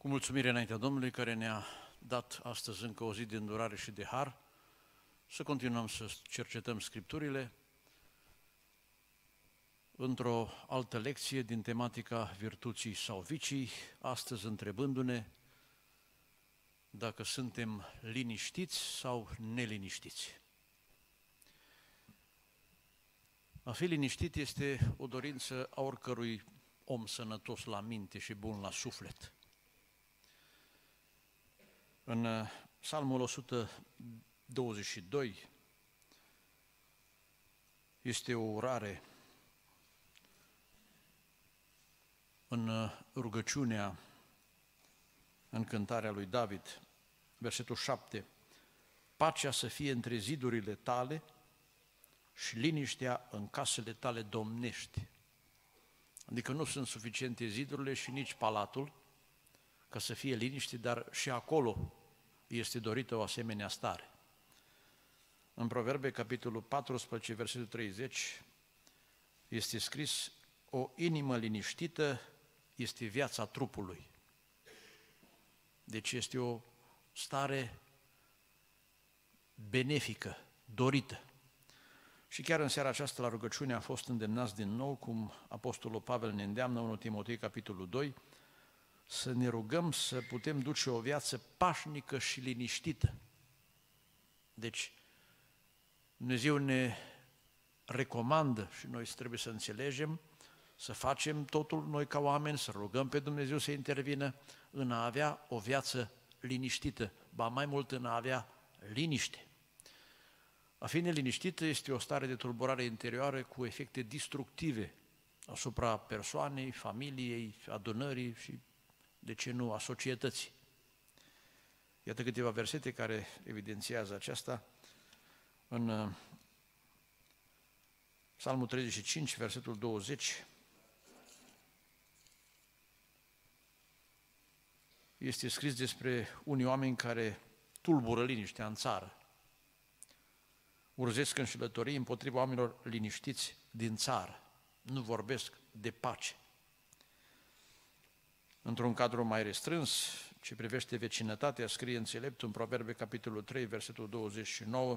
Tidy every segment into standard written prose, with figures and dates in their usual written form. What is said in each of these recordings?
Cu mulțumire înaintea Domnului care ne-a dat astăzi încă o zi de îndurare și de har, să continuăm să cercetăm Scripturile într-o altă lecție din tematica virtuții sau vicii, astăzi întrebându-ne dacă suntem liniștiți sau neliniștiți. A fi liniștit este o dorință a oricărui om sănătos la minte și bun la suflet. În Psalmul 122 este o urare în rugăciunea, în cântarea lui David, versetul 7, pacea să fie între zidurile tale și liniștea în casele tale domnești. Adică nu sunt suficiente zidurile și nici palatul ca să fie liniște, dar și acolo este dorită o asemenea stare. În Proverbe, capitolul 14, versetul 30, este scris: o inimă liniștită este viața trupului. Deci este o stare benefică, dorită. Și chiar în seara aceasta la rugăciune a fost îndemnați din nou, cum Apostolul Pavel ne îndeamnă, 1 Timotei, capitolul 2, să ne rugăm să putem duce o viață pașnică și liniștită. Deci, Dumnezeu ne recomandă și noi trebuie să înțelegem, să facem totul noi ca oameni, să rugăm pe Dumnezeu să intervină în a avea o viață liniștită, ba mai mult în a avea liniște. A fi neliniștită este o stare de tulburare interioară cu efecte destructive asupra persoanei, familiei, adunării și, de ce nu, a societății. Iată câteva versete care evidențiază aceasta. În Psalmul 35, versetul 20, este scris despre unii oameni care tulbură liniștea în țară. Urzesc înșelătorii împotriva oamenilor liniștiți din țară. Nu vorbesc de pace. Într-un cadru mai restrâns, ce privește vecinătatea, scrie înțeleptul în Proverbe, capitolul 3, versetul 29,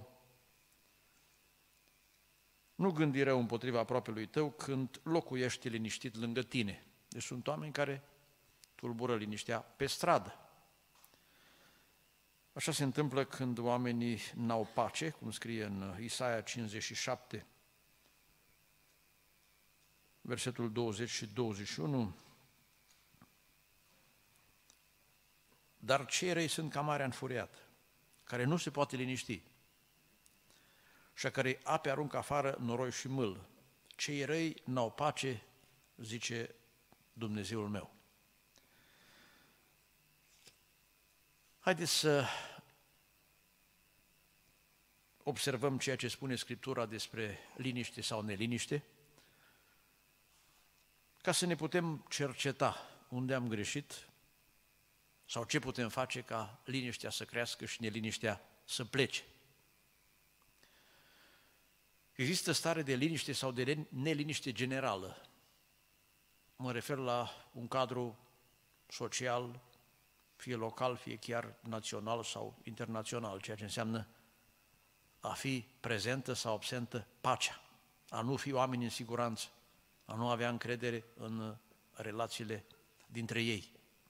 nu gândi rău împotriva aproapelui tău când locuiești liniștit lângă tine. Deci sunt oameni care tulbură liniștea pe stradă. Așa se întâmplă când oamenii n-au pace, cum scrie în Isaia 57, versetul 20 și 21. Dar cei răi sunt ca marea înfuriată, care nu se poate liniști și a cărei ape aruncă afară noroi și mâl. Cei răi n-au pace, zice Dumnezeul meu. Haideți să observăm ceea ce spune Scriptura despre liniște sau neliniște, ca să ne putem cerceta unde am greșit sau ce putem face ca liniștea să crească și neliniștea să plece. Există stare de liniște sau de neliniște generală. Mă refer la un cadru social, fie local, fie chiar național sau internațional, ceea ce înseamnă a fi prezentă sau absentă pacea, a nu fi oameni în siguranță, a nu avea încredere în relațiile dintre ei.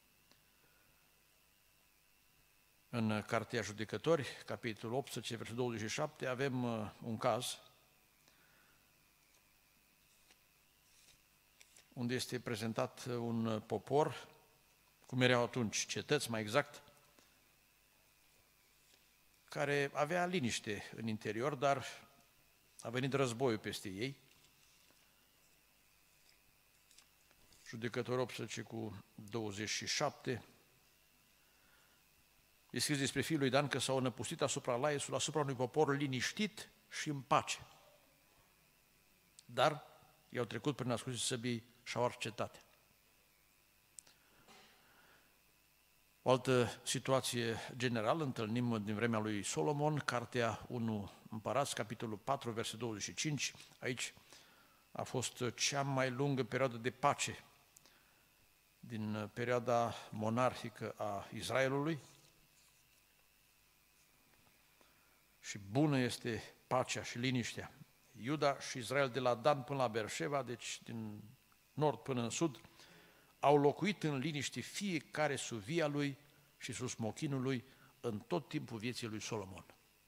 În Cartea Judecători, capitolul 18, versetul 27, avem un caz unde este prezentat un popor, cum erau atunci cetăți mai exact, care avea liniște în interior, dar a venit războiul peste ei. Judecători 18 cu 27. E scris despre fiul lui Dan că s-au năpustit asupra Laiesului, asupra unui popor liniștit și în pace. Dar i-au trecut prin ascuțiul săbii și-au ars cetatea. O altă situație generală întâlnim din vremea lui Solomon, Cartea 1 Împărați, capitolul 4, versetul 25. Aici a fost cea mai lungă perioadă de pace din perioada monarhică a Israelului și bună este pacea și liniștea. Iuda și Israel de la Dan până la Beersheba, deci din nord până în sud, au locuit în liniște fiecare sub via lui și sub smochinul lui în tot timpul vieții lui Solomon.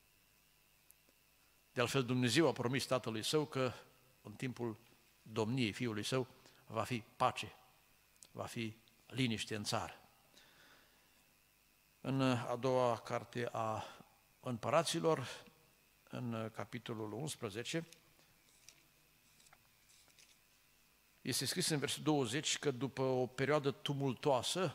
De altfel, Dumnezeu a promis tatălui său că în timpul domniei fiului său va fi pace, va fi liniște în țară. În a doua carte a Împăraților, în capitolul 11, este scris în versetul 20 că după o perioadă tumultoasă,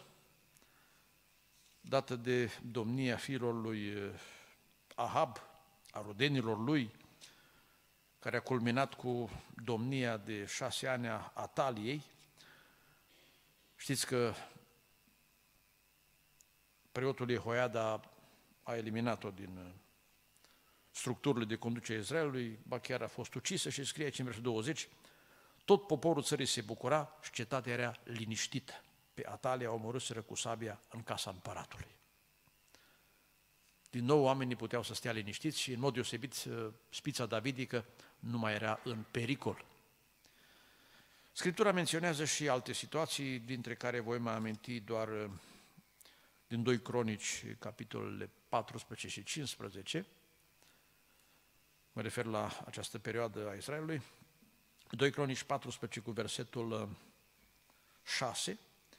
dată de domnia fiilor lui Ahab, a rudenilor lui, care a culminat cu domnia de 6 ani a Ataliei, știți că preotul Jehoiada a eliminat-o din structurile de conducere a Israelului, ba chiar a fost ucisă și scrie aici în versetul 20, tot poporul țării se bucura și cetatea era liniștită. Pe Atalia o omorâseră cu sabia în casa împăratului. Din nou oamenii puteau să stea liniștiți și în mod deosebit spița davidică nu mai era în pericol. Scriptura menționează și alte situații, dintre care voi mai aminti doar din 2 Cronici, capitolele 14 și 15, mă refer la această perioadă a Israelului, 2 Cronici 14 cu versetul 6,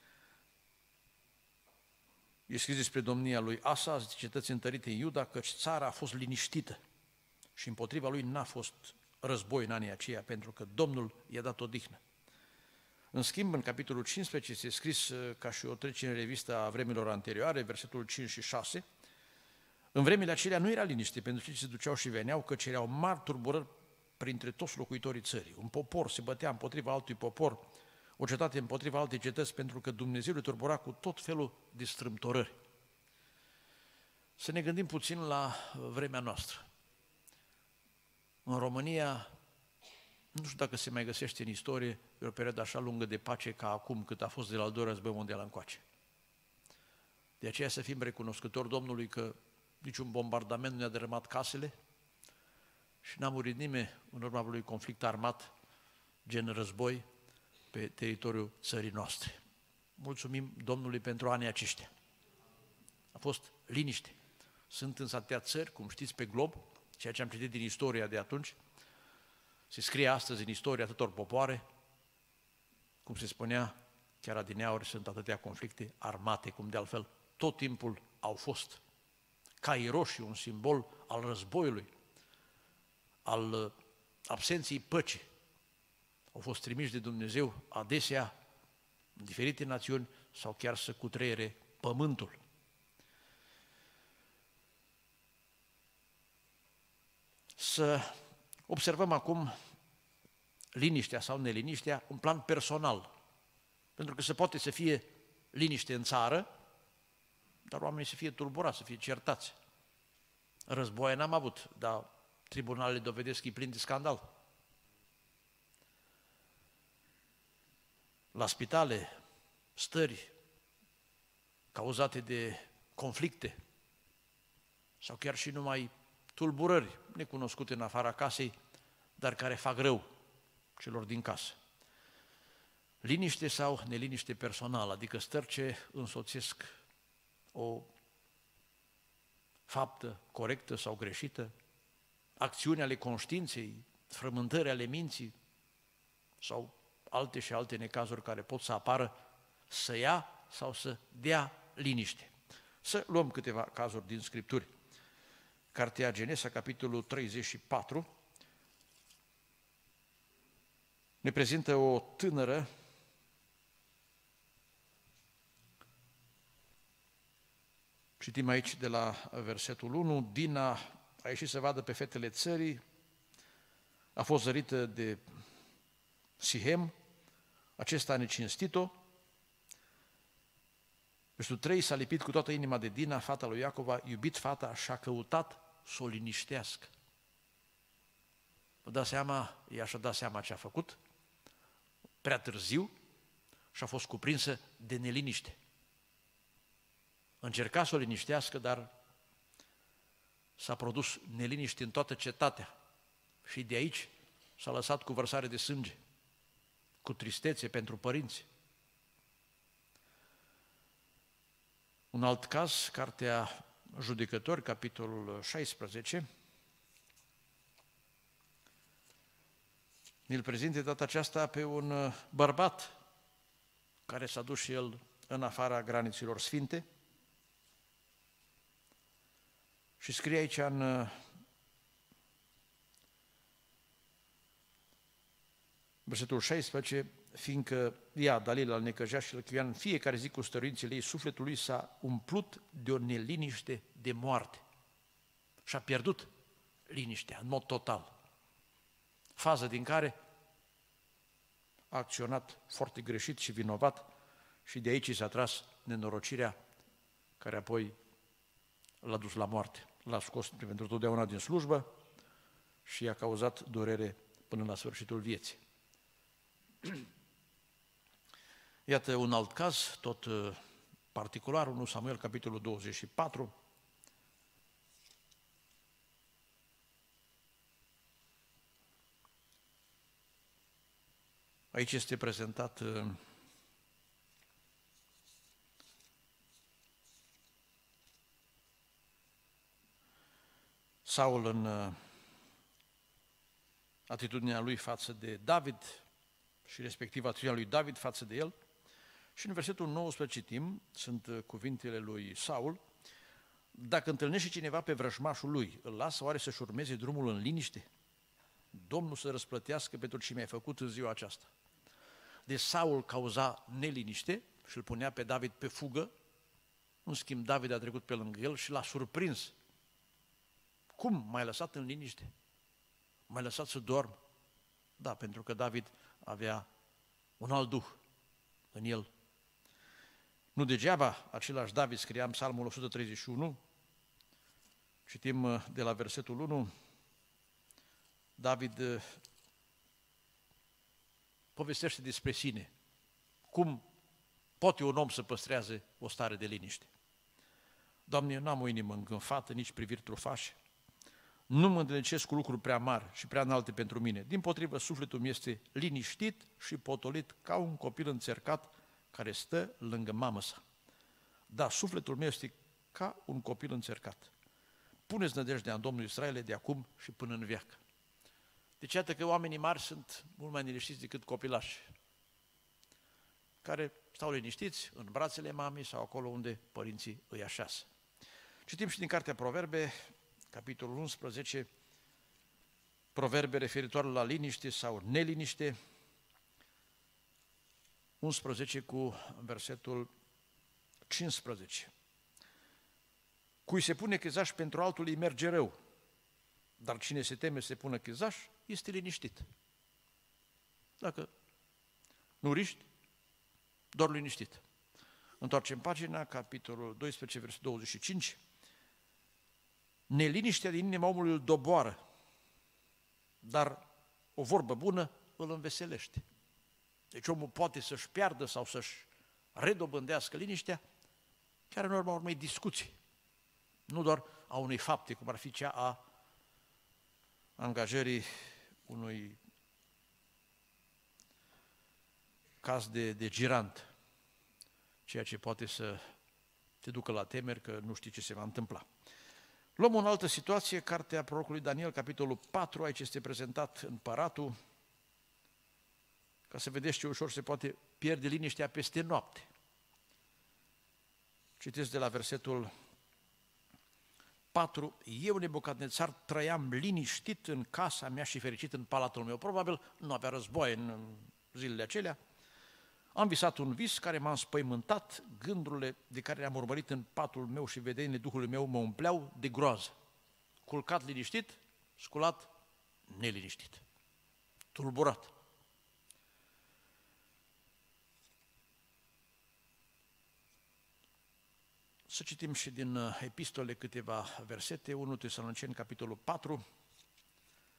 e scris despre domnia lui Asa, cetăți întărite în Iuda, căci țara a fost liniștită și împotriva lui n-a fost război în anii aceia, pentru că Domnul i-a dat odihnă. În schimb, în capitolul 15 este scris ca și o trecere în revistă a vremilor anterioare, versetul 5 și 6, în vremile acelea nu era liniște pentru cei ce se duceau și veneau, căci erau mari tulburări printre toți locuitorii țării. Un popor se bătea împotriva altui popor, o cetate împotriva altei cetăți, pentru că Dumnezeu le turbura cu tot felul de strâmtorări. Să ne gândim puțin la vremea noastră. În România, nu știu dacă se mai găsește în istorie o perioadă așa lungă de pace ca acum, cât a fost de la al doilea război mondial încoace. De aceea să fim recunoscători Domnului că niciun bombardament nu ne-a dărâmat casele și n-a murit nimeni în urma unui conflict armat, gen război, pe teritoriul țării noastre. Mulțumim Domnului pentru anii aceștia. A fost liniște. Sunt însă atâtea țări, cum știți, pe glob, ceea ce am citit din istoria de atunci, se scrie astăzi în istoria atâtor popoare, cum se spunea, chiar adineauri sunt atâtea conflicte armate, cum de altfel tot timpul au fost. Caii roșii, un simbol al războiului, al absenței păcii, au fost trimiși de Dumnezeu adesea în diferite națiuni sau chiar să cutreiere pământul. Să observăm acum liniștea sau neliniștea în plan personal, pentru că se poate să fie liniște în țară, dar oamenii să fie tulburați, să fie certați. Războaie n-am avut, dar tribunalele dovedesc că e plin de scandal. La spitale, stări cauzate de conflicte sau chiar și numai tulburări necunoscute în afara casei, dar care fac rău celor din casă. Liniște sau neliniște personală, adică stări ce însoțesc o faptă corectă sau greșită, acțiuni ale conștiinței, frământări ale minții sau alte și alte necazuri care pot să apară, să ia sau să dea liniște. Să luăm câteva cazuri din Scripturi. Cartea Genesa, capitolul 34, ne prezintă o tânără citim aici de la versetul 1, Dina a ieșit să vadă pe fetele țării, a fost zărită de Sihem, acesta a necinstit-o. Versetul 3, s-a lipit cu toată inima de Dina, fata lui Iacov, a iubit fata și a căutat să o liniștească. Vă dați seama, ea și-a dat seama ce a făcut, prea târziu, și a fost cuprinsă de neliniște. Încerca să o liniștească, dar s-a produs neliniște în toată cetatea și de aici s-a lăsat cu vărsare de sânge, cu tristețe pentru părinți. Un alt caz, Cartea Judecători, capitolul 16, ne-l prezinte data aceasta pe un bărbat care s-a dus și el în afara granițelor sfinte și scrie aici în versetul 16, fiindcă ea, Dalila, îl necăjea și îl chiuia în fiecare zi cu stăruințele ei, sufletul lui s-a umplut de o neliniște de moarte și a pierdut liniștea în mod total. Fază din care a acționat foarte greșit și vinovat și de aici s-a tras nenorocirea care apoi l-a dus la moarte. L-a scos pentru totdeauna din slujbă și i-a cauzat durere până la sfârșitul vieții. Iată un alt caz, tot particular, 1 Samuel, capitolul 24. Aici este prezentat Saul în atitudinea lui față de David și respectiv atitudinea lui David față de el. Și în versetul 19 citim, sunt cuvintele lui Saul: dacă întâlnește cineva pe vrăjmașul lui, îl lasă oare să-și urmeze drumul în liniște? Domnul să răsplătească pentru ce mi-ai făcut în ziua aceasta. Deci Saul cauza neliniște și îl punea pe David pe fugă. În schimb, David a trecut pe lângă el și l-a surprins. Cum? M-ai lăsat în liniște? M-ai lăsat să dorm? Da, pentru că David avea un alt duh în el. Nu degeaba același David scria în Psalmul 131, citim de la versetul 1, David povestește despre sine. Cum poate un om să păstreze o stare de liniște? Doamne, eu n-am o inimă îngânfată, nici priviri trufașe. Nu mă îndrăcesc cu lucruri prea mari și prea înalte pentru mine. Dimpotrivă, sufletul meu este liniștit și potolit ca un copil înțercat care stă lângă mamă sa. Da, sufletul meu este ca un copil înțercat. Puneți nădejdea în Domnul Israele de acum și până în veac. Deci iată că oamenii mari sunt mult mai neliniștiți decât copilași, care stau liniștiți în brațele mamei sau acolo unde părinții îi așează. Citim și din Cartea Proverbe, capitolul 11, proverbe referitoare la liniște sau neliniște, 11 cu versetul 15. Cui se pune chezaș pentru altul îi merge rău, dar cine se teme să se pună chezaș este liniștit. Dacă nu riști, doar liniștit. Întoarcem pagina, capitolul 12, versetul 25. Neliniștea din inima omului îl doboară, dar o vorbă bună îl înveselește. Deci omul poate să-și piardă sau să-și redobândească liniștea, chiar în urma urmei discuții, nu doar a unei fapte, cum ar fi cea a angajării unui caz de girant, ceea ce poate să te ducă la temeri că nu știi ce se va întâmpla. Luăm o altă situație, cartea prorocului Daniel, capitolul 4, aici este prezentat împăratul, ca să vedeți ce ușor se poate pierde liniștea peste noapte. Citesc de la versetul 4, eu, Nebucadnețar, trăiam liniștit în casa mea și fericit în palatul meu. Probabil nu avea război în zilele acelea. Am visat un vis care m-a înspăimântat, gândurile de care le-am urmărit în patul meu și vedenile Duhului meu mă umpleau de groază. Culcat liniștit, sculat neliniștit, tulburat. Să citim și din epistole câteva versete, 1 Tesaloniceni, capitolul 4.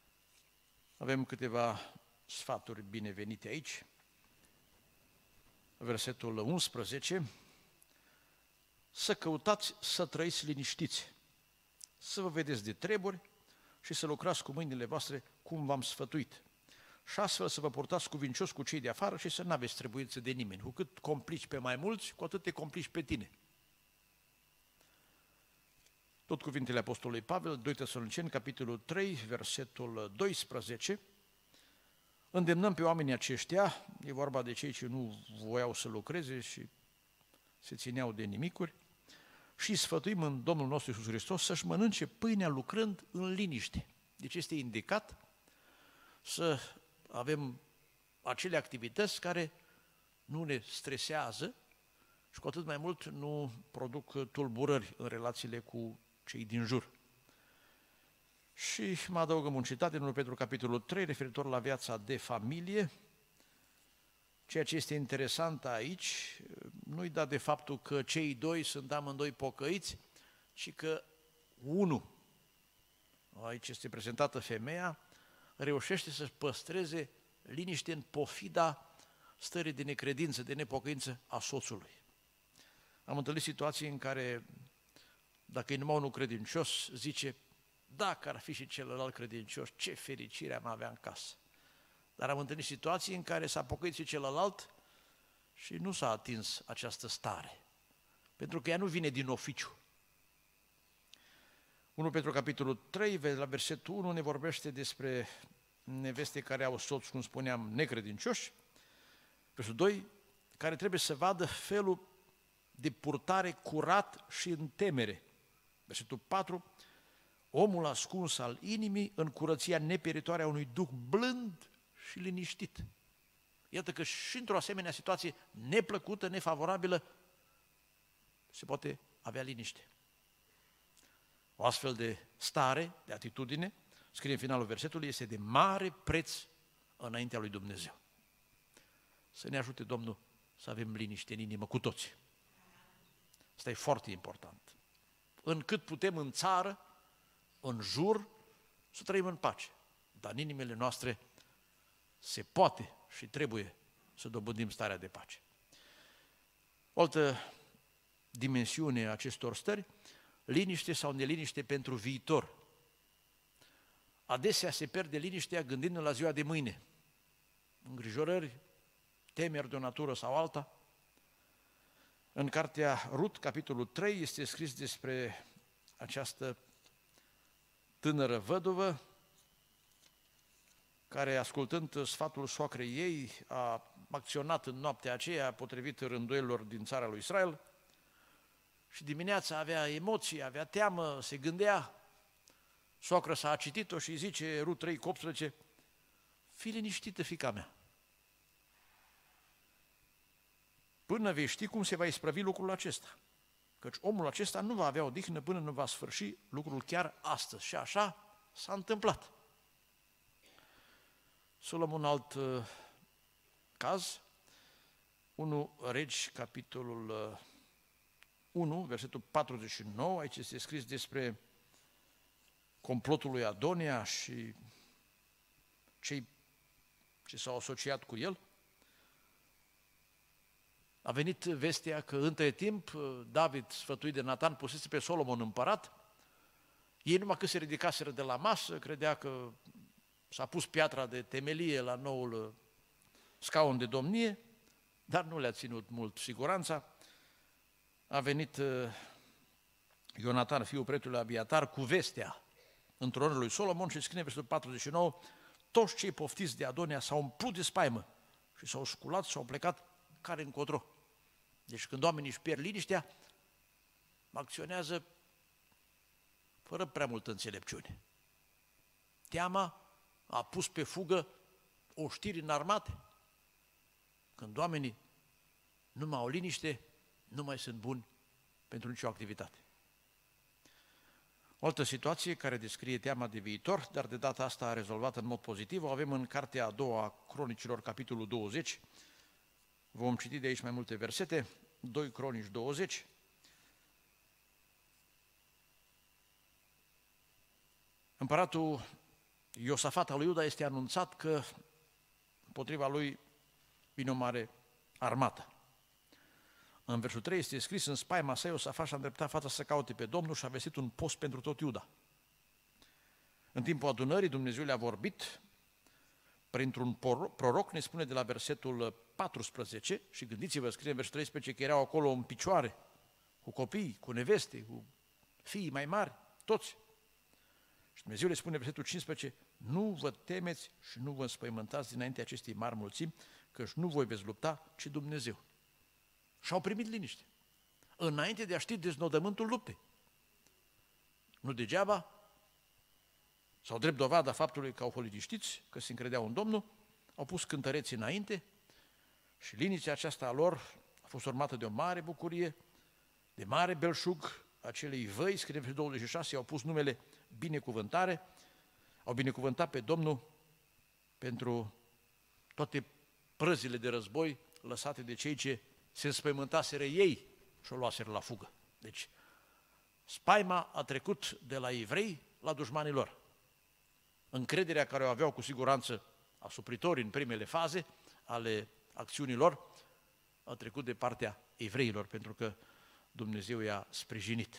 Avem câteva sfaturi binevenite aici. versetul 11, să căutați să trăiți liniștiți, să vă vedeți de treburi și să lucrați cu mâinile voastre cum v-am sfătuit. Și astfel să vă purtați cuvincios cu cei de afară și să nu aveți trebuință de nimeni. Cu cât complici pe mai mulți, cu atât te complici pe tine. Tot cuvintele Apostolului Pavel, 2 Tesaloniceni, capitolul 3, versetul 12. Îndemnăm pe oamenii aceștia, e vorba de cei ce nu voiau să lucreze și se țineau de nimicuri, și sfătuim în Domnul nostru Iisus Hristos să-și mănânce pâinea lucrând în liniște. Deci este indicat să avem acele activități care nu ne stresează și cu atât mai mult nu produc tulburări în relațiile cu cei din jur. Și mă adăugăm un citat din 1 Petru capitolul 3 referitor la viața de familie. Ceea ce este interesant aici nu-i dat de faptul că cei doi sunt amândoi pocăiți, ci că unul, aici este prezentată femeia, reușește să-și păstreze liniște în pofida stării de necredință, de nepocăință a soțului. Am întâlnit situații în care, dacă e numai unul credincios, zice, dacă ar fi și celălalt credincios, ce fericire am avea în casă. Dar am întâlnit situații în care s-a pocăit și celălalt și nu s-a atins această stare, pentru că ea nu vine din oficiu. 1 Petru capitolul 3, la versetul 1, ne vorbește despre neveste care au soți, cum spuneam, necredincioși. Versetul 2, care trebuie să vadă felul de purtare curat și în temere. Versetul 4, omul ascuns al inimii în curăția nepieritoare a unui duh blând și liniștit. Iată că și într-o asemenea situație neplăcută, nefavorabilă, se poate avea liniște. O astfel de stare, de atitudine, scrie în finalul versetului, este de mare preț înaintea lui Dumnezeu. Să ne ajute Domnul să avem liniște în inimă cu toți. Asta e foarte important. Încât putem în țară, în jur, să trăim în pace. Dar în inimile noastre se poate și trebuie să dobândim starea de pace. O altă dimensiune a acestor stări, liniște sau neliniște pentru viitor. Adesea se pierde liniștea gândindu-ne la ziua de mâine. Îngrijorări, temeri de o natură sau alta. În cartea Rut, capitolul 3, este scris despre această tânără văduvă care, ascultând sfatul soacrei ei, a acționat în noaptea aceea potrivit rânduielilor din țara lui Israel și dimineața avea emoții, avea teamă, se gândea. Soacră s-a citit-o și îi zice, Rut 3, 18, fii liniștită, fiica mea, până vei ști cum se va isprăvi lucrul acesta. Căci omul acesta nu va avea odihnă până nu va sfârși lucrul chiar astăzi. Și așa s-a întâmplat. Să luăm un alt caz. 1 Regi, capitolul 1, versetul 49, aici este scris despre complotul lui Adonia și cei ce s-au asociat cu el. A venit vestea că între timp David, sfătuit de Natan, pusese pe Solomon împărat. Ei numai că se ridicaseră de la masă, credea că s-a pus piatra de temelie la noul scaun de domnie, dar nu le-a ținut mult siguranța. A venit Ionatan, fiul preotului Abiatar, cu vestea întronului lui Solomon și scrie versetul 49, toți cei poftiți de Adonia s-au umplut de spaimă și s-au sculat și au plecat care încotro. Deci când oamenii își pierd liniștea, acționează fără prea multă înțelepciune. Teama a pus pe fugă oștiri înarmate. Când oamenii nu mai au liniște, nu mai sunt buni pentru nicio activitate. O altă situație care descrie teama de viitor, dar de data asta rezolvată în mod pozitiv, o avem în cartea a doua a Cronicilor, capitolul 20. Vom citi de aici mai multe versete, 2 Cronici 20. Împăratul Iosafat al lui Iuda este anunțat că împotriva lui vine o mare armată. În versul 3 este scris: în spaima sa Iosafat și-a îndreptat fața să caute pe Domnul și a vestit un post pentru tot Iuda. În timpul adunării Dumnezeu le-a vorbit printr-un proroc, ne spune de la versetul 14, și gândiți-vă, scrie în versul 13 că erau acolo în picioare, cu copii, cu neveste, cu fii mai mari, toți. Și Dumnezeu le spune în versetul 15: nu vă temeți și nu vă înspăimântați dinainte acestei mari mulțimi, căci nu voi veți lupta, ci Dumnezeu. Și au primit liniște, înainte de a ști deznodământul luptei. Nu degeaba, sau drept dovada faptului că au fost liniștiți, că se încredeau în Domnul, au pus cântăreții înainte și liniștea aceasta a lor a fost urmată de o mare bucurie, de mare belșug. Acelei văi, scrie în 26, au pus numele binecuvântare, au binecuvântat pe Domnul pentru toate prăzile de război lăsate de cei ce se înspăimântaseră ei și o luaseră la fugă. Deci, spaima a trecut de la evrei la dușmanii lor. Încrederea care o aveau cu siguranță asupritorii în primele faze ale acțiunilor a trecut de partea evreilor, pentru că Dumnezeu i-a sprijinit.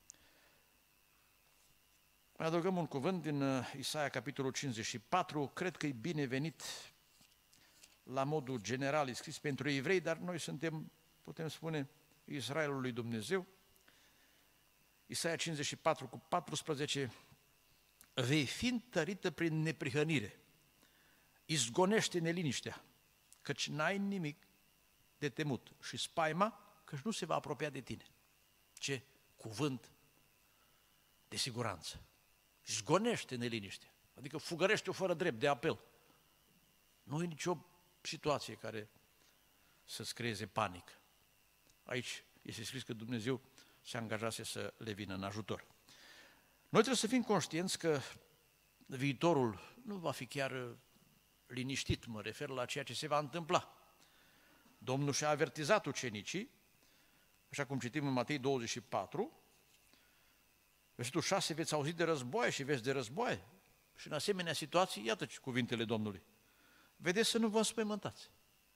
Mai adăugăm un cuvânt din Isaia, capitolul 54, cred că e binevenit la modul general, e scris pentru evrei, dar noi suntem, putem spune, Israelul lui Dumnezeu. Isaia 54 cu 14: vei fi întărită prin neprihănire, izgonește neliniștea, căci n-ai nimic de temut, și spaima, căci nu se va apropia de tine. Ce cuvânt de siguranță! Izgonește neliniștea, adică fugărește-o fără drept de apel. Nu e nicio situație care să-ți creeze panică. Aici este scris că Dumnezeu se angajase să le vină în ajutor. Noi trebuie să fim conștienți că viitorul nu va fi chiar liniștit, mă refer la ceea ce se va întâmpla. Domnul și-a avertizat ucenicii, așa cum citim în Matei 24, versetul 6, veți auzi de războaie și veți de războaie. Și în asemenea situații, iată cuvintele Domnului: vedeți să nu vă înspăimântați,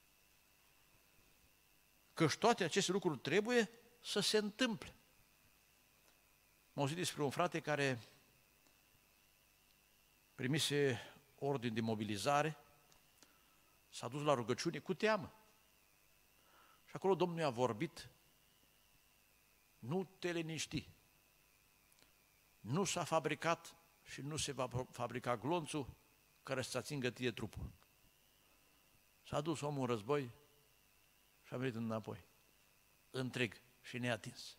căci toate aceste lucruri trebuie să se întâmple. M-am auzit despre un frate care primise ordin de mobilizare, s-a dus la rugăciune cu teamă. Și acolo Domnul i-a vorbit: nu te liniști, nu s-a fabricat și nu se va fabrica glonțul care să atingă ție trupul. S-a dus omul în război și a venit înapoi, întreg și neatins.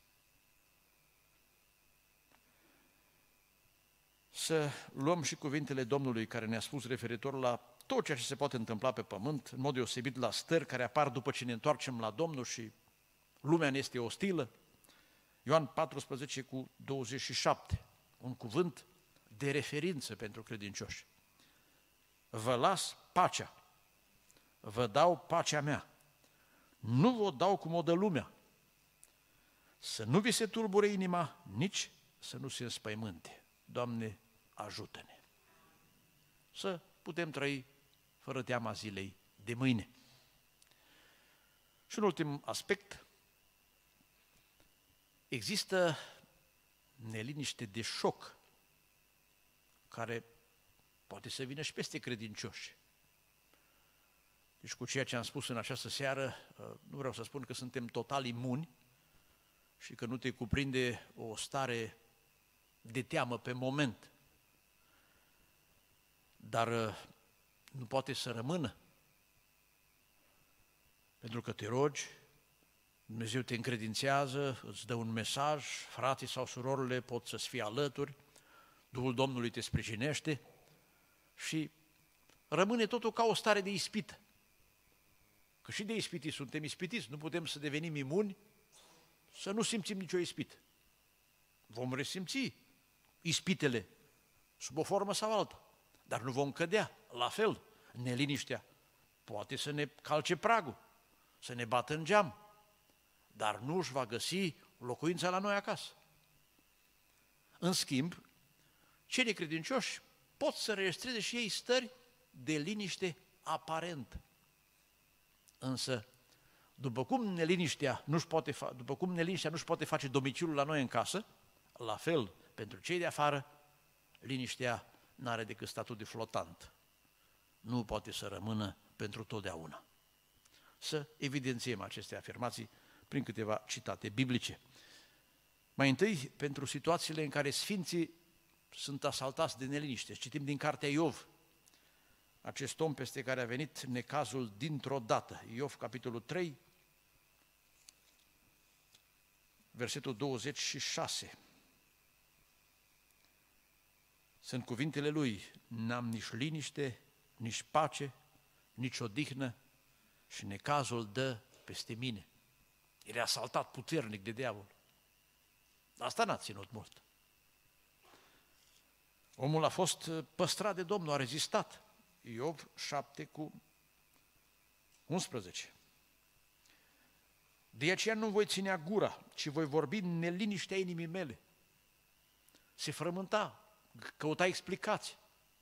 Să luăm și cuvintele Domnului care ne-a spus referitor la tot ceea ce se poate întâmpla pe pământ, în mod deosebit la stări care apar după ce ne întoarcem la Domnul și lumea ne este ostilă. Ioan 14 cu 27, un cuvânt de referință pentru credincioși. Vă las pacea, vă dau pacea mea, nu vă dau cum o dă lumea. Să nu vi se tulbure inima, nici să nu se înspăimânte. Doamne, ajută-ne să putem trăi fără teama zilei de mâine. Și un ultim aspect: există neliniște de șoc care poate să vină și peste credincioși. Deci cu ceea ce am spus în această seară, nu vreau să spun că suntem total imuni și că nu te cuprinde o stare de teamă pe moment, dar nu poate să rămână, pentru că te rogi, Dumnezeu te încredințează, îți dă un mesaj, frații sau surorile pot să-ți fie alături, Duhul Domnului te sprijinește și rămâne totul ca o stare de ispită. Că și de ispitii suntem ispitiți, nu putem să devenim imuni, să nu simțim nicio ispită. Vom resimți ispitele sub o formă sau alta, dar nu vom cădea. La fel, neliniștea poate să ne calce pragul, să ne bată în geam, dar nu își va găsi locuința la noi acasă. În schimb, cei necredincioși pot să registreze și ei stări de liniște aparentă. Însă După cum neliniștea nu-și poate face domiciliul la noi în casă, la fel, pentru cei de afară, liniștea n-are decât statut de flotant. Nu poate să rămână pentru totdeauna. Să evidențiem aceste afirmații prin câteva citate biblice. Mai întâi, pentru situațiile în care sfinții sunt asaltați de neliniște. Citim din cartea Iov, acest om peste care a venit necazul dintr-o dată. Iov, capitolul 3, versetul 26. Sunt cuvintele lui: n-am nici liniște, nici pace, nici odihnă și necazul dă peste mine. Era asaltat puternic de diavol. Asta n-a ținut mult. Omul a fost păstrat de Domnul, a rezistat. Iov 7:11. De aceea nu voi ținea gura, ci voi vorbi în neliniștea inimii mele. Se frământa, căuta explicații.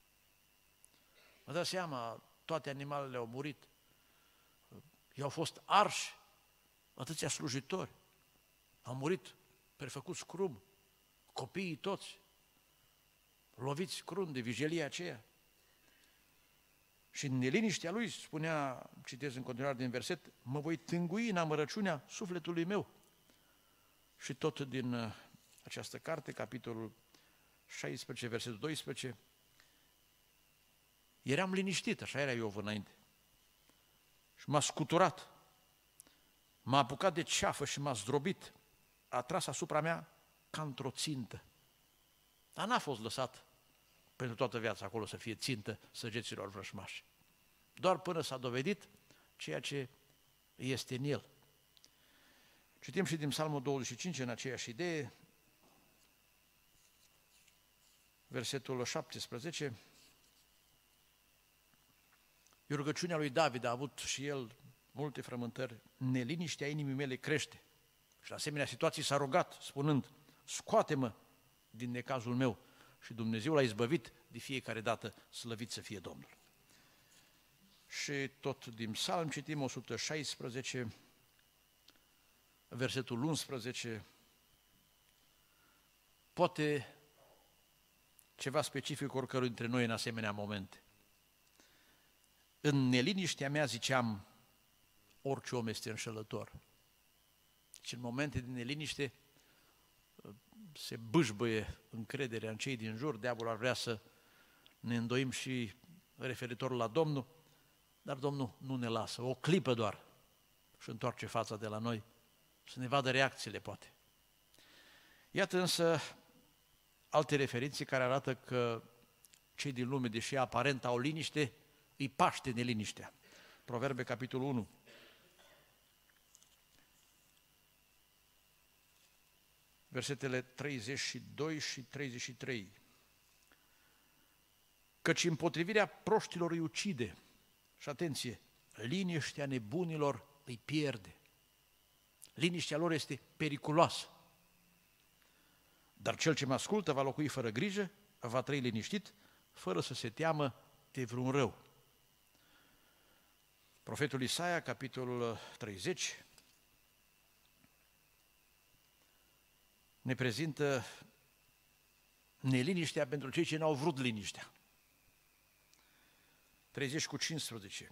Mă dau seama, toate animalele au murit. I-au fost arși atâția slujitori. Au murit prefăcuți crum, copiii toți, loviți crum de vigilia aceea. Și în neliniștea lui spunea, citez în continuare din verset, mă voi tângui în amărăciunea sufletului meu. Și tot din această carte, capitolul 16, versetul 12, eram liniștit, așa era Iov înainte. Și m-a scuturat, m-a apucat de ceafă și m-a zdrobit, a tras asupra mea ca într-o țintă. Dar n-a fost lăsat pentru toată viața acolo să fie țintă săgeților vrășmași. Doar până s-a dovedit ceea ce este în el. Citim și din Psalmul 25 în aceeași idee, versetul 17. E rugăciunea lui David, a avut și el multe frământări. Neliniștea inimii mele crește. Și la asemenea situații s-a rugat, spunând, scoate-mă din necazul meu. Și Dumnezeu l-a izbăvit de fiecare dată, slăvit să fie Domnul. Și tot din Psalm citim 116, versetul 11, poate ceva specific oricărui dintre noi în asemenea momente. În neliniștea mea ziceam, orice om este înșelător. Și în momente de neliniște se bâșbâie încrederea în cei din jur, diavolul ar vrea să ne îndoim și referitor la Domnul, dar Domnul nu ne lasă, o clipă doar și întoarce fața de la noi, să ne vadă reacțiile poate. Iată însă alte referințe care arată că cei din lume, deși aparent au liniște, îi paște neliniștea. Proverbe, capitolul 1. Versetele 32 și 33. Căci împotrivirea proștilor îi ucide. Și atenție, liniștea nebunilor îi pierde. Liniștea lor este periculoasă. Dar cel ce mă ascultă va locui fără grijă, va trăi liniștit, fără să se teamă de vreun rău. Profetul Isaia, capitolul 30, ne prezintă neliniștea pentru cei ce n-au vrut liniștea. 30:15.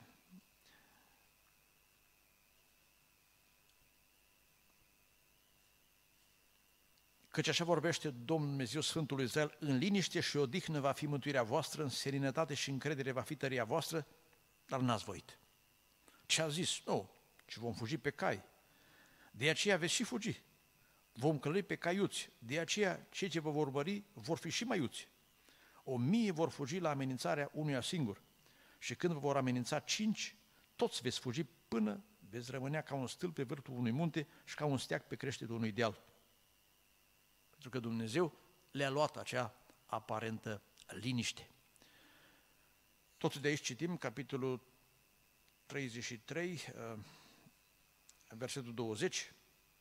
Căci așa vorbește Domnul Dumnezeu Sfântul lui Israel, în liniște și odihnă va fi mântuirea voastră, în seninătate și încredere va fi tăria voastră, dar n-ați voit. Ce a zis? Nu, ci vom fugi pe cai. De aceea veți și fugi. Vom călări pe caiuți. De aceea cei ce vă vor urmări vor fi și mai iuți. 1000 vor fugi la amenințarea unuia singur. Și când vă vor amenința 5, toți veți fugi până veți rămânea ca un stâlp pe vârful unui munte și ca un steag pe creștetul unui deal. Pentru că Dumnezeu le-a luat acea aparentă liniște. Tot de aici citim capitolul 33, versetul 20.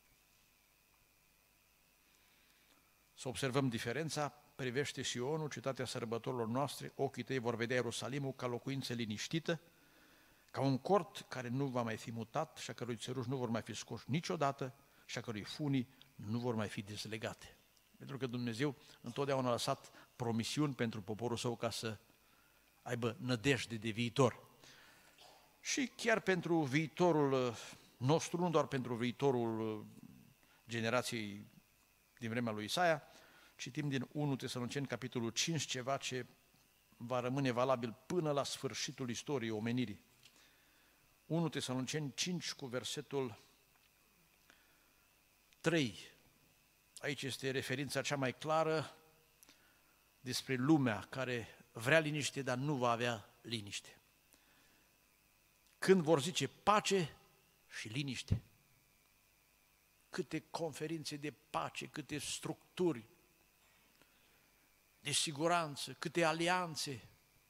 Să observăm diferența, privește Sionul, cetatea sărbătorilor noastre, ochii tăi vor vedea Ierusalimul ca locuință liniștită, ca un cort care nu va mai fi mutat și a cărui țăruși nu vor mai fi scoși niciodată și a cărui funii nu vor mai fi dezlegate. Pentru că Dumnezeu întotdeauna a lăsat promisiuni pentru poporul său ca să aibă nădejde de viitor. Și chiar pentru viitorul nostru, nu doar pentru viitorul generației din vremea lui Isaia, citim din 1 Tesaloniceni, capitolul 5, ceva ce va rămâne valabil până la sfârșitul istoriei omenirii. 1 Tesaloniceni 5 cu versetul 3. Aici este referința cea mai clară despre lumea care vrea liniște, dar nu va avea liniște. Când vor zice pace și liniște. Câte conferințe de pace, câte structuri de siguranță, câte alianțe.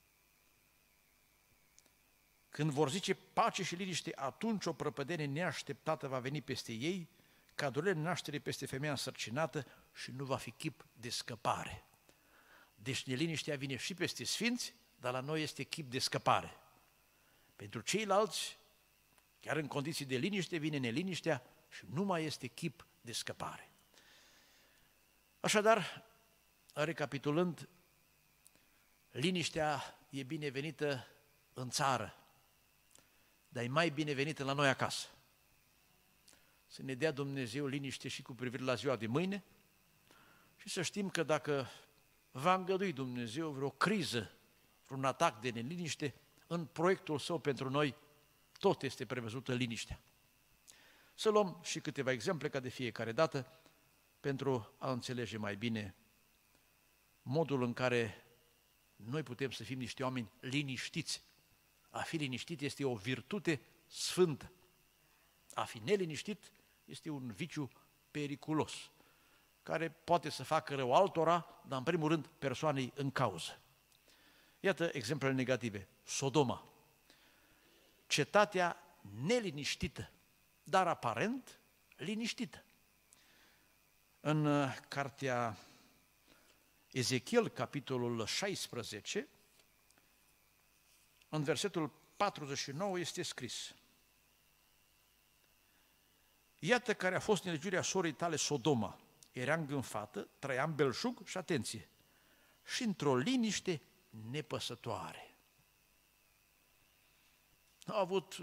Când vor zice pace și liniște, atunci o prăpădenie neașteptată va veni peste ei, ca durere naștere peste femeia însărcinată și nu va fi chip de scăpare. Deci neliniștea vine și peste sfinți, dar la noi este chip de scăpare. Pentru ceilalți, chiar în condiții de liniște, vine neliniștea și nu mai este chip de scăpare. Așadar, recapitulând, liniștea e binevenită în țară, dar e mai binevenită la noi acasă. Să ne dea Dumnezeu liniște și cu privire la ziua de mâine și să știm că dacă va îngădui Dumnezeu vreo criză, vreun atac de neliniște, în proiectul său pentru noi tot este prevăzută liniștea. Să luăm și câteva exemple ca de fiecare dată pentru a înțelege mai bine modul în care noi putem să fim niște oameni liniștiți. A fi liniștit este o virtute sfântă. A fi neliniștit este un viciu periculos, care poate să facă rău altora, dar în primul rând persoanei în cauză. Iată exemplele negative. Sodoma, cetatea neliniștită, dar aparent liniștită. În cartea Ezechiel, capitolul 16, în versetul 49 este scris: Iată care a fost nelegiuirea sorii tale Sodoma. Era îngânfată, trăia în belșug și atenție, și într-o liniște nepăsătoare. A avut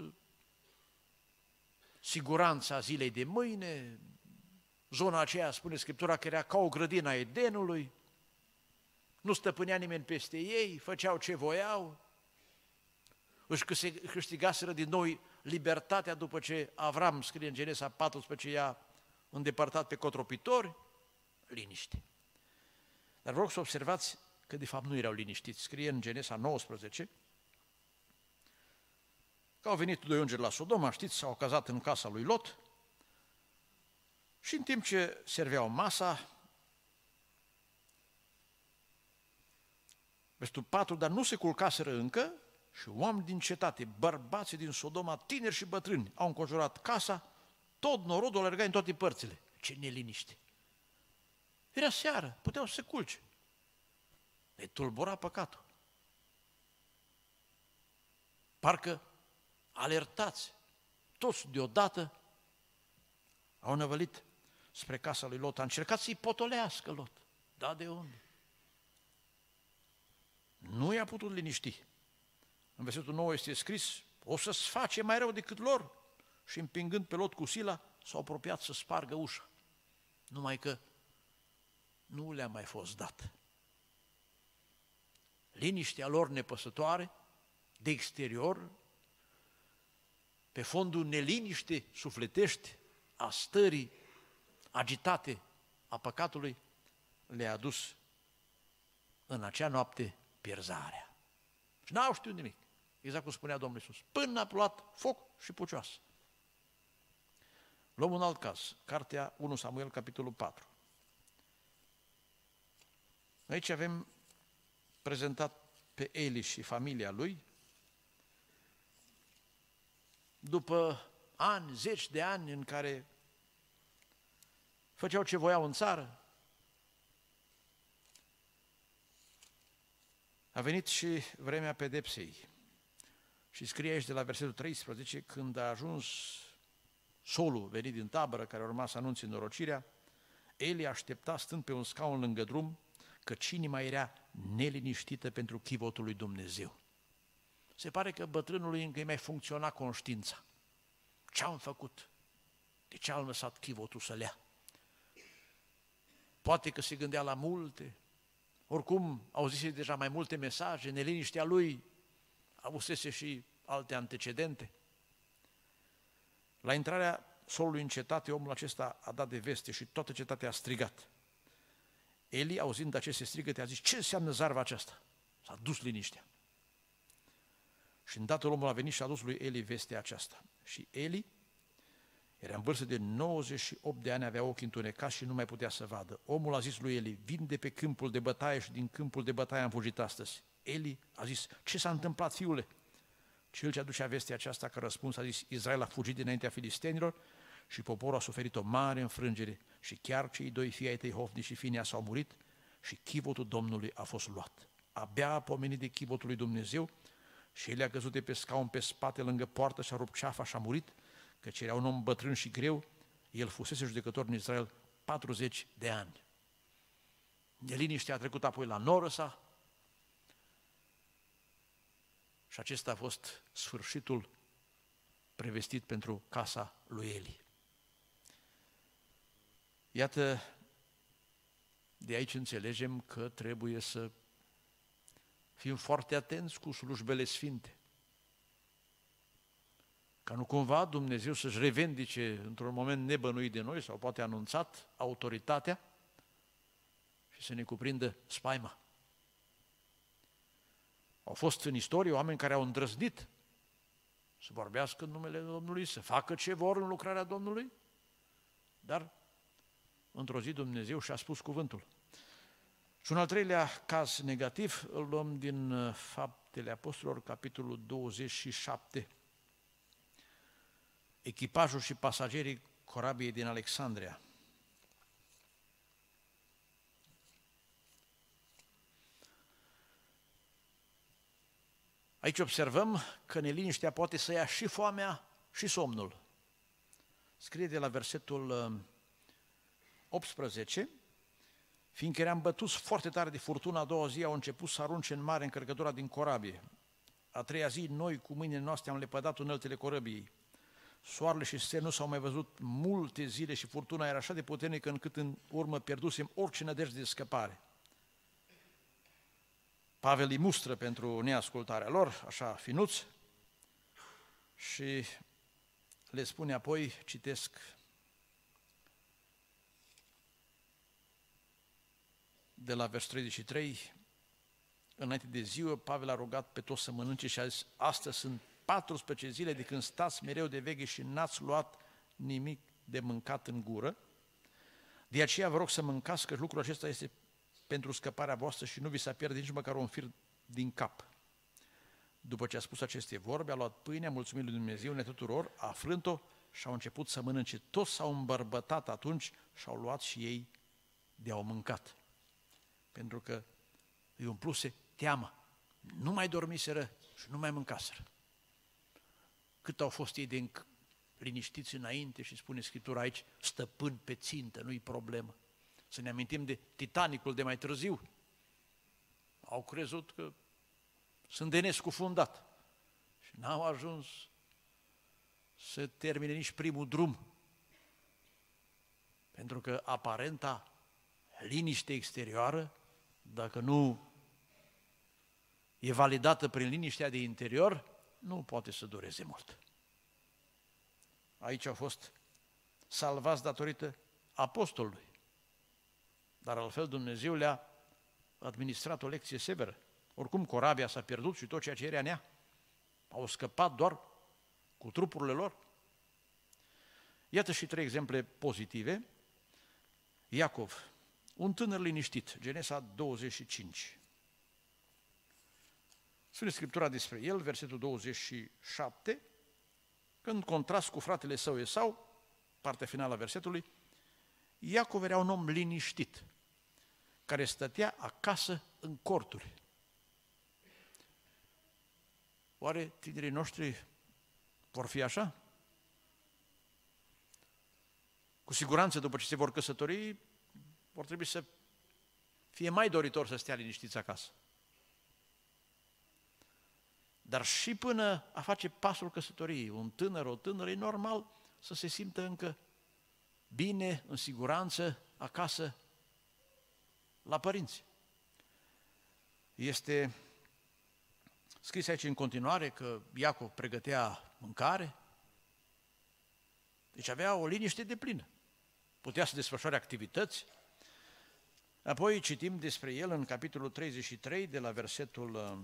siguranța zilei de mâine, zona aceea, spune Scriptura, că era ca o grădină a Edenului, nu stăpânea nimeni peste ei, făceau ce voiau, își câștigaseră din nou libertatea după ce Avram, scrie în Genesa 14, i-a îndepărtat pe cotropitori, liniște. Dar vreau să observați că de fapt nu erau liniștiți. Scrie în Genesa 19 că au venit doi îngeri la Sodoma, știți, s-au cazat în casa lui Lot și în timp ce serveau masa, versetul 4, dar nu se culcaseră încă și oameni din cetate, bărbații din Sodoma, tineri și bătrâni, au înconjurat casa, tot norodul alerga în toate părțile. Ce neliniște! Era seară, puteau să se culce. Le tulbura păcatul. Parcă alertați, toți deodată au năvălit spre casa lui Lot. A încercat să-i potolească Lot. Da, de unde? Nu i-a putut liniști. În versetul 9 este scris: o să-ți face mai rău decât lor. Și împingând pe Lot cu sila, s-au apropiat să spargă ușa. Numai că nu le-a mai fost dat. Liniștea lor nepăsătoare, de exterior, pe fondul neliniște sufletești a stării agitate a păcatului, le-a adus în acea noapte pierzarea. Și n-au știut nimic, exact cum spunea Domnul Iisus, până a luat foc și pucioasă. Luăm un alt caz, cartea 1 Samuel, capitolul 4. Aici avem prezentat pe Eli și familia lui, după ani, zeci de ani în care făceau ce voiau în țară, a venit și vremea pedepsei. Și scrie aici de la versetul 13, când a ajuns solul venit din tabără, care urma să anunțe norocirea, Eli aștepta stând pe un scaun lângă drum, căci inima era neliniștită pentru chivotul lui Dumnezeu. Se pare că bătrânului încă îi mai funcționa conștiința. Ce-am făcut? De ce am lăsat chivotul să lea? Poate că se gândea la multe, oricum auzise deja mai multe mesaje, neliniștea lui avusese și alte antecedente. La intrarea solului în cetate, omul acesta a dat de veste și toată cetatea a strigat. Eli, auzind aceste strigăte, a zis: ce înseamnă zarva aceasta? S-a dus liniștea. Și îndată omul a venit și a dus lui Eli vestea aceasta. Și Eli era în vârstă de 98 de ani, avea ochii întunecați și nu mai putea să vadă. Omul a zis lui Eli: vin de pe câmpul de bătaie și din câmpul de bătaie am fugit astăzi. Eli a zis: ce s-a întâmplat, fiule? Și el ce aducea vestea aceasta, că răspuns a zis: Israel a fugit dinaintea filistenilor și poporul a suferit o mare înfrângere și chiar cei doi fii ai tăi, Hofni și Finea, s-au murit și chivotul Domnului a fost luat. Abia a pomenit de chivotul lui Dumnezeu și el a căzut de pe scaun pe spate lângă poartă și a rupt ceafa și a murit, căci era un om bătrân și greu, el fusese judecător în Israel 40 de ani. Neliniștea a trecut apoi la noră sa și acesta a fost sfârșitul prevestit pentru casa lui Eli. Iată, de aici înțelegem că trebuie să fim foarte atenți cu slujbele sfinte, ca nu cumva Dumnezeu să-și revendice într-un moment nebănuit de noi sau poate anunțat autoritatea și să ne cuprindă spaima. Au fost în istorie oameni care au îndrăznit să vorbească în numele Domnului, să facă ce vor în lucrarea Domnului, dar într-o zi Dumnezeu și-a spus cuvântul. Și un al treilea caz negativ îl luăm din Faptele Apostolilor, capitolul 27. Echipajul și pasagerii corabiei din Alexandria. Aici observăm că neliniștea poate să ia și foamea și somnul. Scrie de la versetul 18, fiindcă eram bătuți foarte tare de furtună, a doua zi au început să arunce în mare încărcătura din corabie. A treia zi, noi cu mâinile noastre am lepădat uneltele corăbiei. Soarele și stelele nu s-au mai văzut multe zile și furtuna era așa de puternică încât în urmă pierdusem orice nădejde de scăpare. Pavel îi mustră pentru neascultarea lor, așa finuț, și le spune apoi, citesc, de la vers 33, înainte de ziua, Pavel a rugat pe toți să mănânce și a zis: astăzi sunt 14 zile de când stați mereu de veche și n-ați luat nimic de mâncat în gură. De aceea vă rog să mâncați, că lucrul acesta este pentru scăparea voastră și nu vi s-a pierde nici măcar un fir din cap. După ce a spus aceste vorbe, a luat pâinea, mulțumit lui Dumnezeu, ne tuturor, a frânt-o și au început să mănânce. Toți s-au îmbărbătat atunci și au luat și ei de-au mâncat. Pentru că îi umpluse teama. Nu mai dormiseră și nu mai mâncaseră. Cât au fost ei de liniștiți înainte și spune Scriptura aici, stăpân pe țintă, nu-i problemă. Să ne amintim de Titanicul de mai târziu. Au crezut că sunt de nescufundat și n-au ajuns să termine nici primul drum. Pentru că aparenta liniște exterioară, dacă nu e validată prin liniștea de interior, nu poate să dureze mult. Aici au fost salvați datorită apostolului, dar altfel Dumnezeu le-a administrat o lecție severă. Oricum corabia s-a pierdut și tot ceea ce era în ea. Au scăpat doar cu trupurile lor. Iată și 3 exemple pozitive. Iacov, un tânăr liniștit, Genesa 25. Spune Scriptura despre el, versetul 27, că în contrast cu fratele său Esau, partea finală a versetului, Iacov era un om liniștit, care stătea acasă în corturi. Oare tinerii noștri vor fi așa? Cu siguranță, după ce se vor căsători, vor trebui să fie mai doritor să stea liniștiți acasă. Dar și până a face pasul căsătoriei, un tânăr, o tânără, e normal să se simtă încă bine, în siguranță, acasă, la părinți. Este scris aici în continuare că Iacov pregătea mâncare, deci avea o liniște deplină. Putea să desfășoare activități. Apoi citim despre el în capitolul 33, de la versetul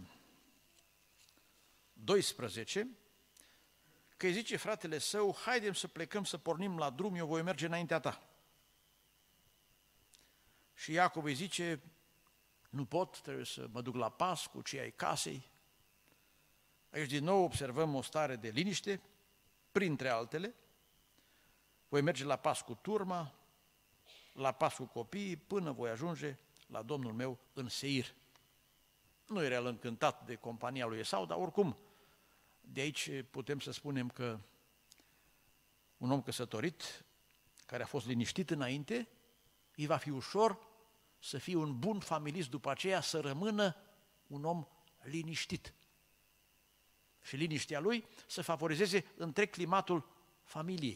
12, că îi zice fratele său, haidem să plecăm să pornim la drum, eu voi merge înaintea ta. Și Iacov îi zice, nu pot, trebuie să mă duc la pas cu cei ai casei. Aici din nou observăm o stare de liniște, printre altele. Voi merge la pas cu turma, la pas cu copiii, până voi ajunge la Domnul meu în Seir. Nu era el încântat de compania lui Esau, dar oricum, de aici putem să spunem că un om căsătorit, care a fost liniștit înainte, îi va fi ușor să fie un bun familist după aceea, să rămână un om liniștit. Și liniștea lui să favorizeze întreg climatul familiei.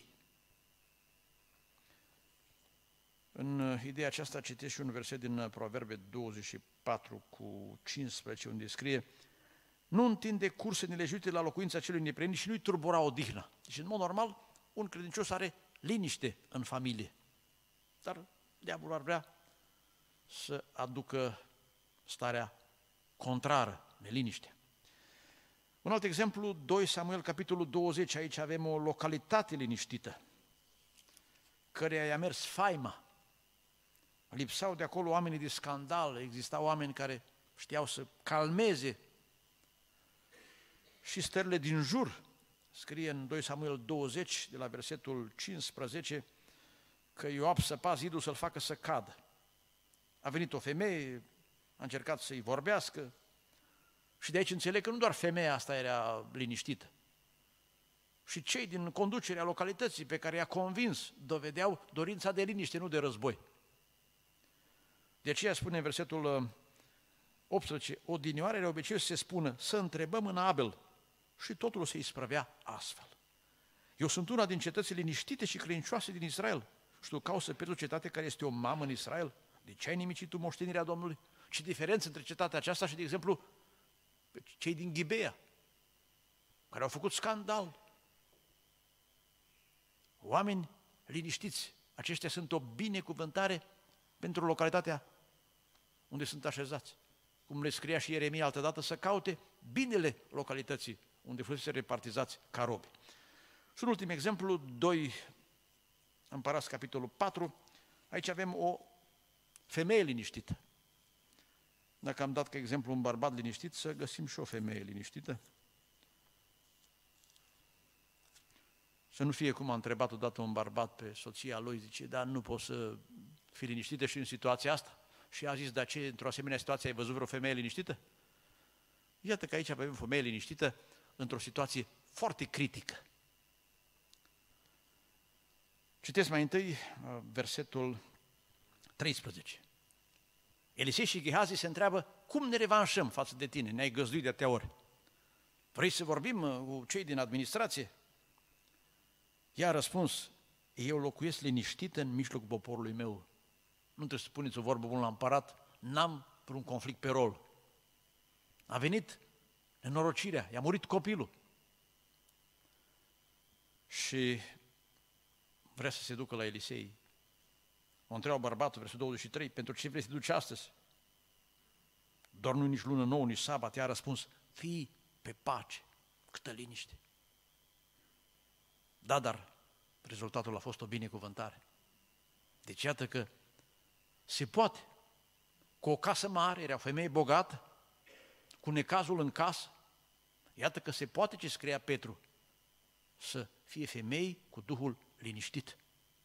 În ideea aceasta citesc și un verset din Proverbe 24 cu 15, unde scrie: nu întinde curse nelegiuite la locuința celui neprihănit și nu-i turbura odihna. Deci, în mod normal, un credincios are liniște în familie. Dar diavolul ar vrea să aducă starea contrară, neliniște. Un alt exemplu, 2 Samuel, capitolul 20, aici avem o localitate liniștită, căreia i-a mers faima. Lipsau de acolo oamenii de scandal, existau oameni care știau să calmeze și stările din jur. Scrie în 2 Samuel 20, de la versetul 15, că Ioab săpa zidul să-l facă să cadă. A venit o femeie, a încercat să-i vorbească și de aici înțeleg că nu doar femeia asta era liniștită. Și cei din conducerea localității pe care i-a convins dovedeau dorința de liniște, nu de război. De aceea spune în versetul 18, odinioarele era obiceiul să se spună, să întrebăm în Abel, și totul se isprăvea astfel. Eu sunt una din cetățile liniștite și credincioase din Israel. Și tu cauți să pierzi o cetate care este o mamă în Israel? De ce ai nimicit tu moștenirea Domnului? Ce diferență între cetatea aceasta și, de exemplu, cei din Ghibea, care au făcut scandal. Oameni liniștiți, aceștia sunt o binecuvântare pentru localitatea unde sunt așezați. Cum le scria și Ieremia altădată, să caute binele localității unde fusese repartizați ca robi. Și un ultim exemplu, 2 Împărați, capitolul 4, aici avem o femeie liniștită. Dacă am dat ca exemplu un bărbat liniștit, să găsim și o femeie liniștită. Să nu fie cum a întrebat odată un bărbat pe soția lui, zice, dar nu poți să fii liniștită și în situația asta? Și a zis, dar ce, într-o asemenea situație ai văzut vreo femeie liniștită? Iată că aici avem o femeie liniștită într-o situație foarte critică. Citesc mai întâi versetul 13. Elisei și Gehazi se întreabă, cum ne revanșăm față de tine? Ne-ai găzduit de atâtea ori. Vrei să vorbim cu cei din administrație? Ea a răspuns, eu locuiesc liniștit în mijlocul poporului meu. Nu trebuie să spuneți o vorbă bună la împărat, n-am vreun conflict pe rol. A venit nenorocirea, i-a murit copilul. Și vrea să se ducă la Elisei. O întreabă bărbatul, versetul 23, pentru ce vrei să te duci astăzi? Doar nu nici lună nouă, nici sabat. Ea a răspuns, fii pe pace, câtă liniște. Da, dar rezultatul a fost o binecuvântare. Deci iată că se poate. Cu o casă mare, era o femeie bogată, cu necazul în casă, iată că se poate ce scria Petru, să fie femei cu Duhul liniștit.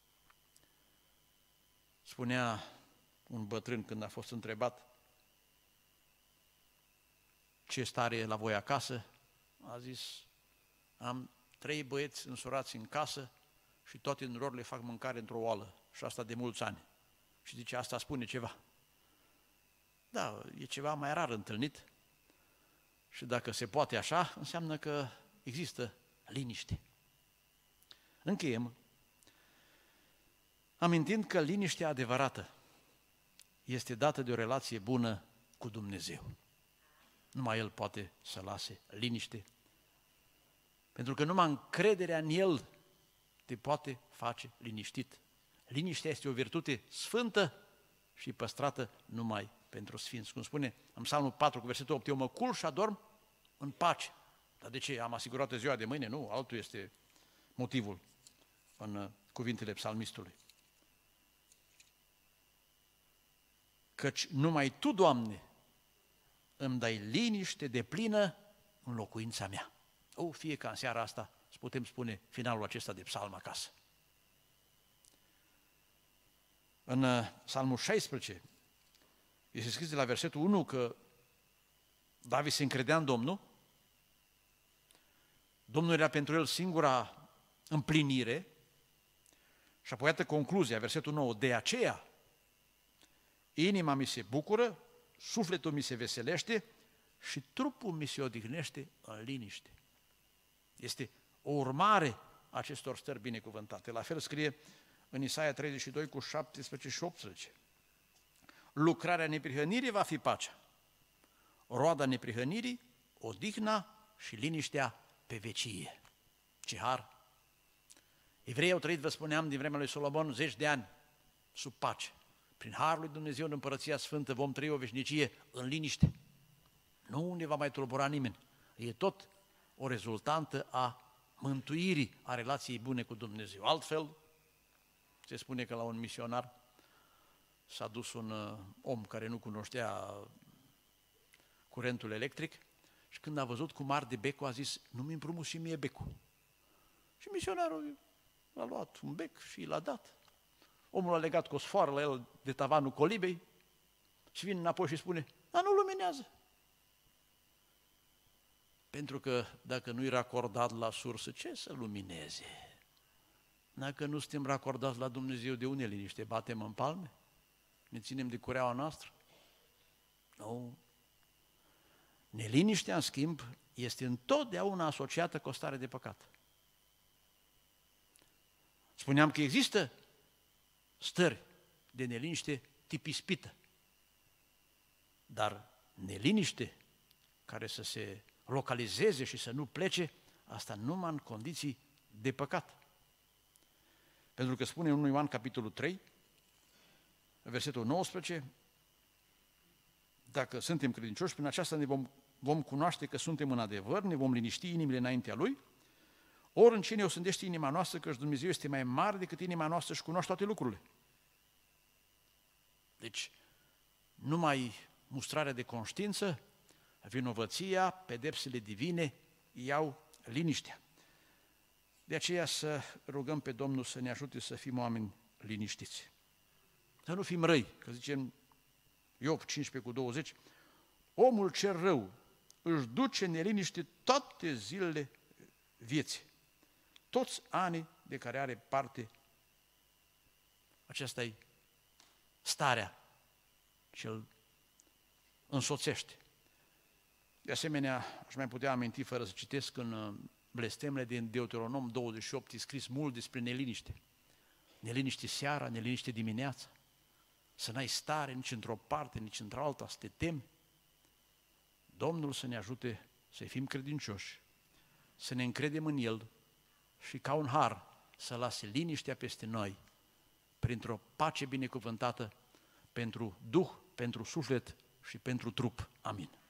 Spunea un bătrân când a fost întrebat ce stare e la voi acasă, A zis, am 3 băieți însurați în casă și toate în lor le fac mâncare într-o oală și asta de mulți ani. Și zice, asta spune ceva. Da, e ceva mai rar întâlnit și dacă se poate așa, înseamnă că există liniște. Încheiem amintind că liniștea adevărată este dată de o relație bună cu Dumnezeu. Numai El poate să lase liniște, pentru că numai încrederea în El te poate face liniștit. Liniștea este o virtute sfântă și păstrată numai pentru sfinți. Cum spune în Psalmul 4 cu versetul 8, eu mă culc și adorm în pace. Dar de ce? Am asigurat ziua de mâine? Nu, altul este motivul în cuvintele psalmistului. Căci numai Tu, Doamne, îmi dai liniște deplină în locuința mea. Fie ca în seara asta să putem spune finalul acesta de psalm acasă. În Psalmul 16 este scris de la versetul 1 că David se încredea în Domnul, Domnul era pentru el singura împlinire și apoi iată concluzia, versetul 9, de aceea inima mi se bucură, sufletul mi se veselește și trupul mi se odihnește în liniște. Este o urmare a acestor stări binecuvântate. La fel scrie în Isaia 32 cu 17 și 18. Lucrarea neprihănirii va fi pacea, roada neprihănirii, odihna și liniștea pe vecie. Ce har! Evreii au trăit, vă spuneam, din vremea lui Solomon, 10 de ani sub pace. Prin harul lui Dumnezeu în Împărăția Sfântă vom trăi o veșnicie în liniște. Nu ne va mai tulbura nimeni. E tot o rezultantă a mântuirii, a relației bune cu Dumnezeu. Altfel, se spune că la un misionar s-a dus un om care nu cunoștea curentul electric și când a văzut cum arde becul, a zis, nu-mi împrumut și mie becul. Și misionarul a luat un bec și l-a dat. Omul a legat cu o sfoară la el de tavanul colibei și vine înapoi și spune, dar nu luminează. Pentru că dacă nu-i racordat la sursă, ce să lumineze? Dacă nu suntem racordați la Dumnezeu, de unde liniște? Batem în palme? Ne ținem de cureaua noastră? Nu. Neliniștea, în schimb, este întotdeauna asociată cu o stare de păcat. Spuneam că există stări de neliniște tip ispită, dar neliniște care să se localizeze și să nu plece, asta numai în condiții de păcat. Pentru că spune în 1 Ioan capitolul 3, versetul 19, dacă suntem credincioși, prin aceasta ne vom cunoaște că suntem în adevăr, ne vom liniști inimile înaintea Lui, ori în ce ne osândește inima noastră, căci Dumnezeu este mai mare decât inima noastră și cunoaște toate lucrurile. Deci, numai mustrarea de conștiință, vinovăția, pedepsele divine iau liniștea. De aceea să rugăm pe Domnul să ne ajute să fim oameni liniștiți. Să nu fim răi, că zicem Iov 15:20, omul cel rău își duce neliniște toate zilele vieții, toți anii de care are parte. Aceasta e starea ce îl însoțește. De asemenea, aș mai putea aminti, fără să citesc în blestemele din Deuteronom 28, e scris mult despre neliniște. Neliniște seara, neliniște dimineața, să n-ai stare nici într-o parte, nici într-alta, să te temi. Domnul să ne ajute să fim credincioși, să ne încredem în El și ca un har să lase liniștea peste noi, printr-o pace binecuvântată pentru Duh, pentru suflet și pentru trup. Amin.